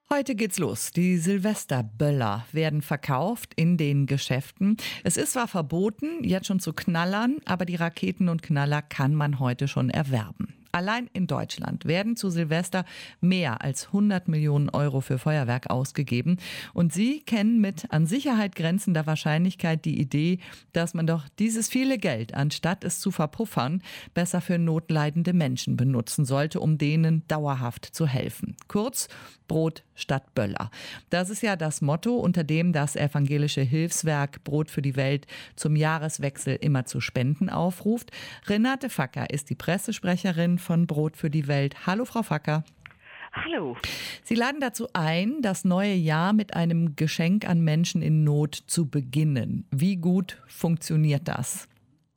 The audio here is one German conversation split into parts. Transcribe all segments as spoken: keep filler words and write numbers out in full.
Heute geht's los. Die Silvesterböller werden verkauft in den Geschäften. Es ist zwar verboten, jetzt schon zu knallern, aber die Raketen und Knaller kann man heute schon erwerben. Allein in Deutschland werden zu Silvester mehr als hundert Millionen Euro für Feuerwerk ausgegeben. Und Sie kennen mit an Sicherheit grenzender Wahrscheinlichkeit die Idee, dass man doch dieses viele Geld, anstatt es zu verpuffern, besser für notleidende Menschen benutzen sollte, um denen dauerhaft zu helfen. Kurz, Brot statt Böller. Das ist ja das Motto, unter dem das evangelische Hilfswerk Brot für die Welt zum Jahreswechsel immer zu Spenden aufruft. Renate Facker ist die Pressesprecherin von Brot für die Welt. Hallo, Frau Facker. Hallo. Sie laden dazu ein, das neue Jahr mit einem Geschenk an Menschen in Not zu beginnen. Wie gut funktioniert das?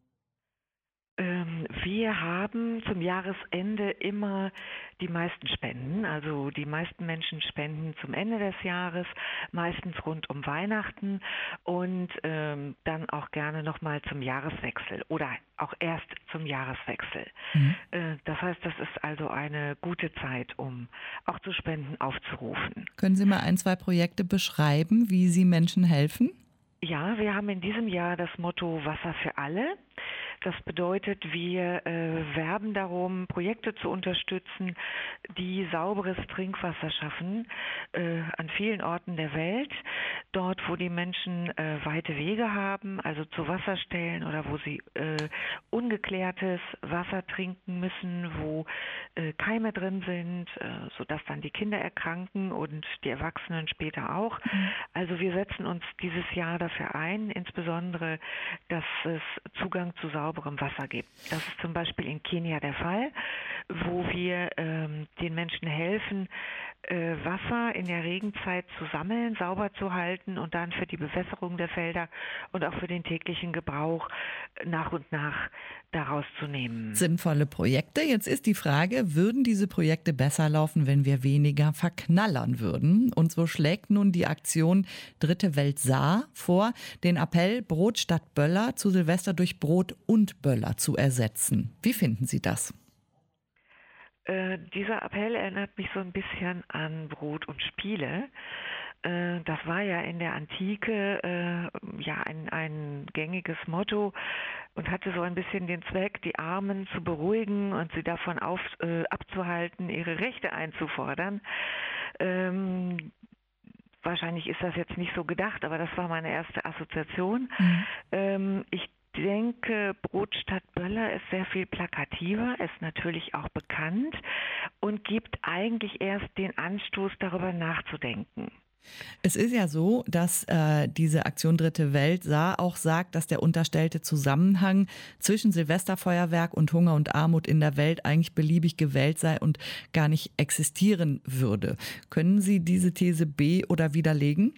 Ähm, wir haben zum Jahresende immer die meisten Spenden. Also die meisten Menschen spenden zum Ende des Jahres, meistens rund um Weihnachten und ähm, dann auch gerne nochmal zum Jahreswechsel oder auch erst zum Jahreswechsel. Mhm. Äh, das heißt, das ist also eine gute Zeit, um auch zu Spenden aufzurufen. Können Sie mal ein, zwei Projekte beschreiben, wie Sie Menschen helfen? Ja, wir haben in diesem Jahr das Motto Wasser für alle. Das bedeutet, wir äh, werben darum, Projekte zu unterstützen, die sauberes Trinkwasser schaffen äh, an vielen Orten der Welt. Dort, wo die Menschen äh, weite Wege haben, also zu Wasserstellen oder wo sie äh, ungeklärtes Wasser trinken müssen, wo äh, Keime drin sind, äh, sodass dann die Kinder erkranken und die Erwachsenen später auch. Mhm. Also wir setzen uns dieses Jahr dafür ein, insbesondere, dass es Zugang zu sauberem Wasser gibt. Das ist zum Beispiel in Kenia der Fall, wo wir ähm, den Menschen helfen, äh, Wasser in der Regenzeit zu sammeln, sauber zu halten und dann für die Bewässerung der Felder und auch für den täglichen Gebrauch nach und nach daraus zu nehmen. Sinnvolle Projekte. Jetzt ist die Frage, würden diese Projekte besser laufen, wenn wir weniger verknallern würden? Und so schlägt nun die Aktion Dritte Welt Saar vor, den Appell Brot statt Böller zu Silvester durch Brot und Böller zu ersetzen. Wie finden Sie das? Äh, dieser Appell erinnert mich so ein bisschen an Brot und Spiele. Äh, das war ja in der Antike äh, ja ein, ein gängiges Motto und hatte so ein bisschen den Zweck, die Armen zu beruhigen und sie davon auf, äh, abzuhalten, ihre Rechte einzufordern. Ähm, wahrscheinlich ist das jetzt nicht so gedacht, aber das war meine erste Assoziation. Mhm. Ähm, ich Ich denke, Brot statt Böller ist sehr viel plakativer, ist natürlich auch bekannt und gibt eigentlich erst den Anstoß, darüber nachzudenken. Es ist ja so, dass äh, diese Aktion Dritte Welt Saar auch sagt, dass der unterstellte Zusammenhang zwischen Silvesterfeuerwerk und Hunger und Armut in der Welt eigentlich beliebig gewählt sei und gar nicht existieren würde. Können Sie diese These be- oder widerlegen?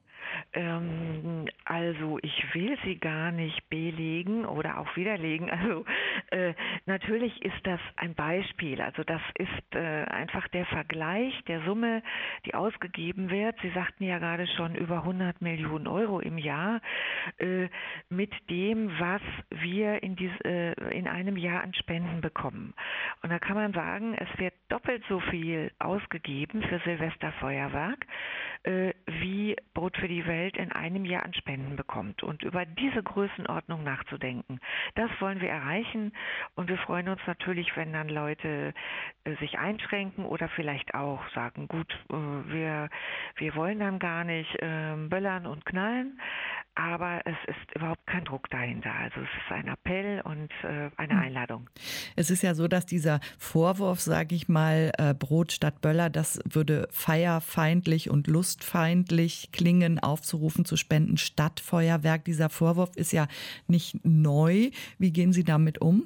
Ähm, also ich will sie gar nicht belegen oder auch widerlegen. Also äh, natürlich ist das ein Beispiel. Also das ist äh, einfach der Vergleich der Summe, die ausgegeben wird. Sie sagten ja gerade schon über hundert Millionen Euro im Jahr äh, mit dem, was wir in, dies, äh, in einem Jahr an Spenden bekommen. Und da kann man sagen, es wird doppelt so viel ausgegeben für Silvesterfeuerwerk, äh, wie Brot für die Welt in einem Jahr an Spenden bekommt. Und über diese Größenordnung nachzudenken, das wollen wir erreichen. Und wir freuen uns natürlich, wenn dann Leute äh, sich einschränken oder vielleicht auch sagen, gut, äh, wir, wir wollen dann gar nicht äh, böllern und knallen. Aber es ist überhaupt kein Druck dahinter. Also es ist ein Appell und äh, eine Einladung. Es ist ja so, dass dieser Vorwurf, sage ich mal, äh, Brot statt Böller, das würde feierfeindlich und lustfeindlich klingen, aufzurufen zu spenden statt Feuerwerk. Dieser Vorwurf ist ja nicht neu. Wie gehen Sie damit um?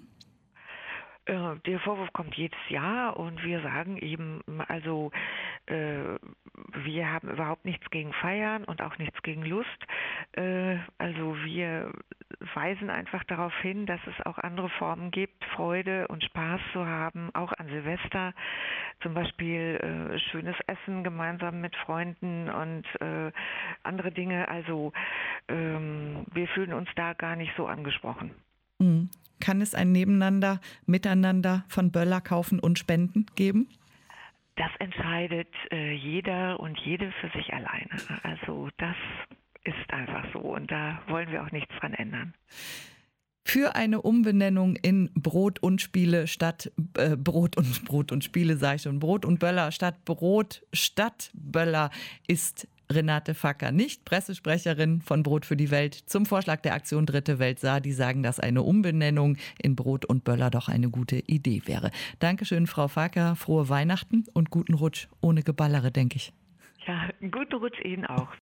Der Vorwurf kommt jedes Jahr und wir sagen eben, also äh, wir haben überhaupt nichts gegen Feiern und auch nichts gegen Lust. Äh, also wir weisen einfach darauf hin, dass es auch andere Formen gibt, Freude und Spaß zu haben, auch an Silvester. Zum Beispiel äh, schönes Essen gemeinsam mit Freunden und äh, andere Dinge. Also ähm, wir fühlen uns da gar nicht so angesprochen. Mhm. Kann es ein Nebeneinander, Miteinander von Böller kaufen und Spenden geben? das entscheidet äh, jeder und jede für sich alleine. Also das ist einfach so und da wollen wir auch nichts dran ändern. Für eine Umbenennung in Brot und Spiele statt äh, Brot und Brot und Spiele, sage ich schon, Brot und Böller statt Brot statt Böller ist Renate Facker nicht, Pressesprecherin von Brot für die Welt, zum Vorschlag der Aktion Dritte Welt sah. Die sagen, dass eine Umbenennung in Brot und Böller doch eine gute Idee wäre. Dankeschön, Frau Facker. Frohe Weihnachten und guten Rutsch ohne Geballere, denke ich. Ja, einen guten Rutsch Ihnen auch.